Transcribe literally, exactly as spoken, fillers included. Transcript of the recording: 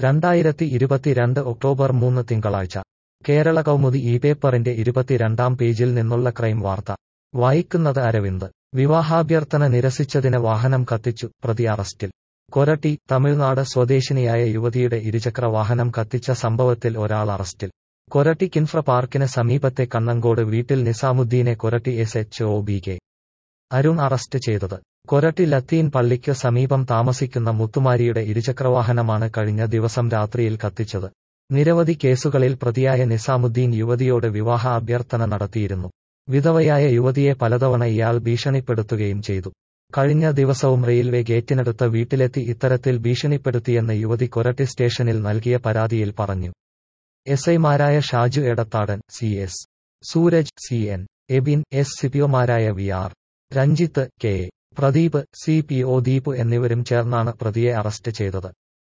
രണ്ടായിരത്തി ഇരുപത്തിരണ്ട് ഒക്ടോബർ മൂന്ന് തിങ്കളാഴ്ച കേരള കൗമുദി ഈ പേപ്പറിന്റെ ഇരുപത്തിരണ്ടാം പേജിൽ നിന്നുള്ള ക്രൈം വാർത്ത വായിക്കുന്നത് അരവിന്ദ്. വിവാഹാഭ്യർത്ഥന നിരസിച്ചതിന് വാഹനം കത്തിച്ചു, പ്രതി അറസ്റ്റിൽ. കൊരട്ടി. തമിഴ്നാട് സ്വദേശിനിയായ യുവതിയുടെ ഇരുചക്ര വാഹനം കത്തിച്ച സംഭവത്തിൽ ഒരാൾ അറസ്റ്റിൽ. കൊരട്ടി കിൻഫ്ര പാർക്കിന് സമീപത്തെ കണ്ണങ്കോട് വീട്ടിൽ നിസാമുദ്ദീനെ Koratty S H O B K Arun arrest ചെയ്തത്. കൊരട്ടി ലത്തീൻ പള്ളിക്ക് സമീപം താമസിക്കുന്ന മുത്തുമാരിയുടെ ഇരുചക്രവാഹനമാണ് കഴിഞ്ഞ ദിവസം രാത്രിയിൽ കത്തിച്ചത്. നിരവധി കേസുകളിൽ പ്രതിയായ നിസാമുദ്ദീൻ യുവതിയോട് വിവാഹ അഭ്യർത്ഥന നടത്തിയിരുന്നു. വിധവയായ യുവതിയെ പലതവണ ഇയാൾ ഭീഷണിപ്പെടുത്തുകയും ചെയ്തു. കഴിഞ്ഞ ദിവസവും റെയിൽവേ ഗേറ്റിനടുത്ത വീട്ടിലെത്തി ഇത്തരത്തിൽ ഭീഷണിപ്പെടുത്തിയെന്ന് യുവതി കൊരട്ടി സ്റ്റേഷനിൽ നൽകിയ പരാതിയിൽ പറഞ്ഞു. എസ് ഐമാരായ Shaju Edathadan, C S Sooraj, C N Ebin, S സിപിഒമാരായ V R Ranjith, K A Pradeep, C P O Deep എന്നിവരും ചേർന്നാണ് പ്രതിയെ അറസ്റ്റ് ചെയ്തത്.